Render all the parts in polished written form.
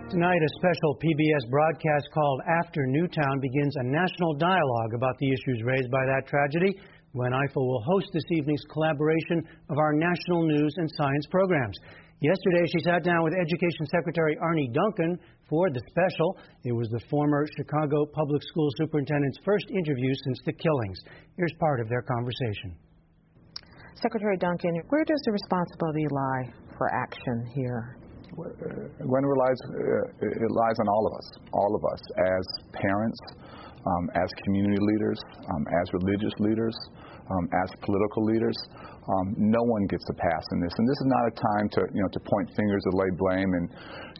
Tonight, a special PBS broadcast called After Newtown begins a national dialogue about the issues raised by that tragedy. Gwen Ifill will host this evening's collaboration of our national news and science programs. Yesterday, she sat down with Education Secretary Arne Duncan for the special. It was the former Chicago Public School Superintendent's first interview since the killings. Here's part of their conversation. Secretary Duncan, where does the responsibility lie for action here? When it lies on all of us as parents, as community leaders, as religious leaders, as political leaders. No one gets a pass in this, and this is not a time to point fingers or lay blame. And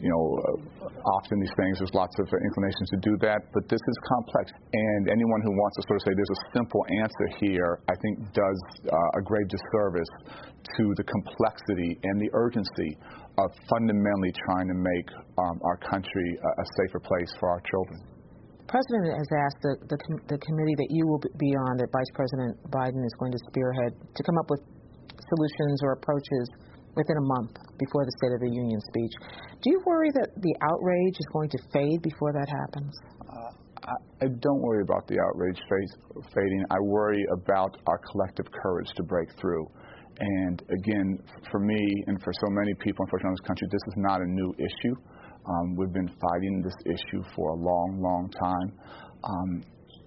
often these things, there's lots of inclinations to do that, but this is complex. And anyone who wants to sort of say there's a simple answer here, I think, does a grave disservice to the complexity and the urgency of fundamentally trying to make our country a safer place for our children. The President has asked the committee that you will be on, that Vice President Biden is going to spearhead, to come up with solutions or approaches within a month before the State of the Union speech. Do you worry that the outrage is going to fade before that happens? I don't worry about the outrage fading. I worry about our collective courage to break through. And again, for me and for so many people, unfortunately, in this country, this is not a new issue. We've been fighting this issue for a long, long time.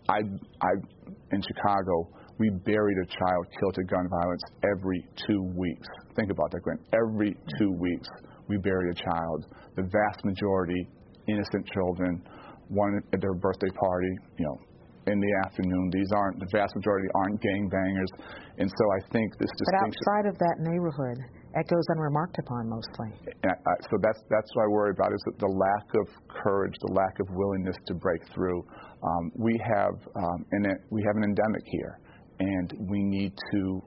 In Chicago, we buried a child killed to gun violence every 2 weeks. Think about that, Gwen. Every 2 weeks, we bury a child. The vast majority, innocent children, one at their birthday party, in the afternoon. The vast majority aren't gangbangers. And so I think this distinction... But outside of that neighborhood, that goes unremarked upon mostly. So that's what I worry about, is the lack of courage, the lack of willingness to break through. We have an endemic here, and we need to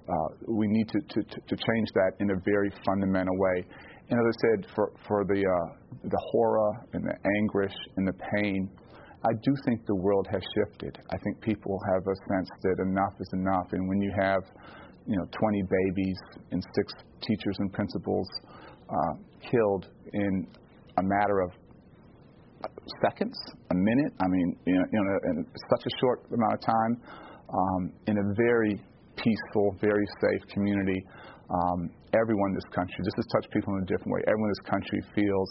change that in a very fundamental way. And as I said, for the horror and the anguish and the pain, I do think the world has shifted. I think people have a sense that enough is enough. And when you have 20 babies and 6 teachers and principals killed in a matter of seconds, a minute, in such a short amount of time, in a very peaceful, very safe community, everyone in this country, this has touched people in a different way. Everyone in this country feels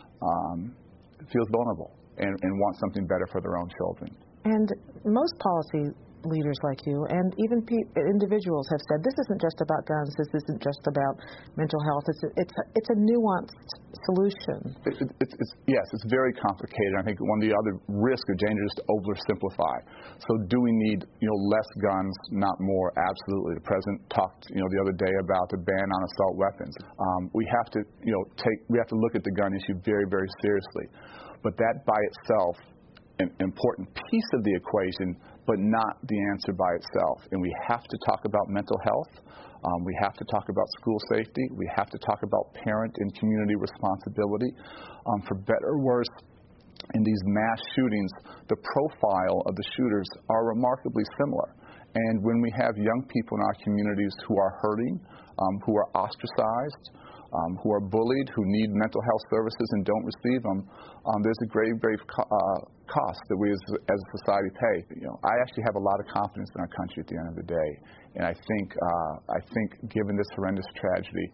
vulnerable and wants something better for their own children. And most policy leaders like you, and even individuals, have said this isn't just about guns, this isn't just about mental health, it's a nuanced solution. It's very complicated. I think one of the other risks or dangers is to oversimplify. So do we need less guns, not more? Absolutely. The President talked the other day about the ban on assault weapons. We have to look at the gun issue very, very seriously. But that by itself, an important piece of the equation, but not the answer by itself. And we have to talk about mental health. We have to talk about school safety. We have to talk about parent and community responsibility. For better or worse, in these mass shootings, the profile of the shooters are remarkably similar. And when we have young people in our communities who are hurting, who are ostracized, who are bullied, who need mental health services and don't receive them, there's a grave cost that we as a society pay. I actually have a lot of confidence in our country at the end of the day, and I think given this horrendous tragedy,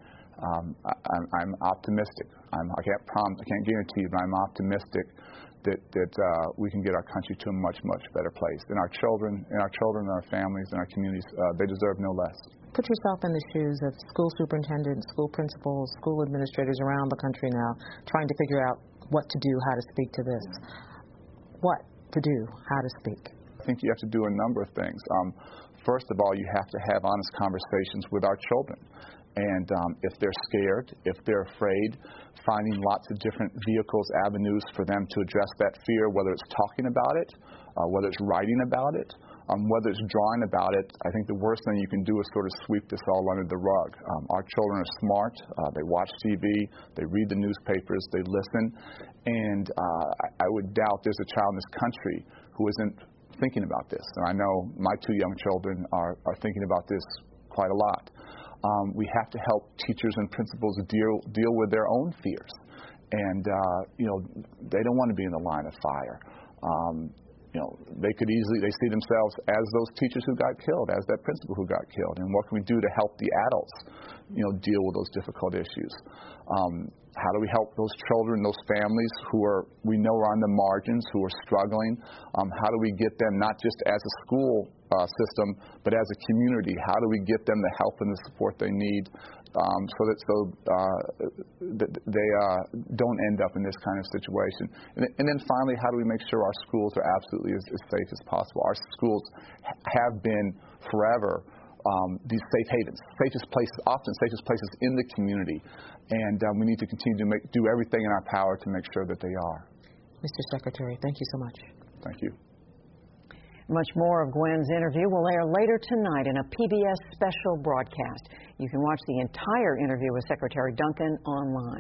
I'm optimistic. I can't guarantee, but I'm optimistic that we can get our country to a much, much better place. And our children, and our families, and our communities, they deserve no less. Put yourself in the shoes of school superintendents, school principals, school administrators around the country now, trying to figure out what to do, how to speak to this. What to do, how to speak. I think you have to do a number of things. First of all, you have to have honest conversations with our children. And if they're scared, if they're afraid, finding lots of different vehicles, avenues for them to address that fear, whether it's talking about it, whether it's writing about it, whether it's drawing about it. I think the worst thing you can do is sort of sweep this all under the rug. Our children are smart. They watch TV. They read the newspapers. They listen. And I would doubt there's a child in this country who isn't thinking about this. And I know my 2 young children are thinking about this quite a lot. We have to help teachers and principals deal with their own fears. and they don't want to be in the line of fire. They see themselves as those teachers who got killed, as that principal who got killed, and what can we do to help the adults, deal with those difficult issues? How do we help those children, those families who we know are on the margins, who are struggling? How do we get them, not just as a school system, but as a community? How do we get them the help and the support they need so that they don't end up in this kind of situation? And then finally, how do we make sure our schools are absolutely as safe as possible? Our schools have been forever these safe havens, often safest places in the community, and we need to continue to do everything in our power to make sure that they are. Mr. Secretary, thank you so much. Thank you. Much more of Gwen's interview will air later tonight in a PBS special broadcast. You can watch the entire interview with Secretary Duncan online.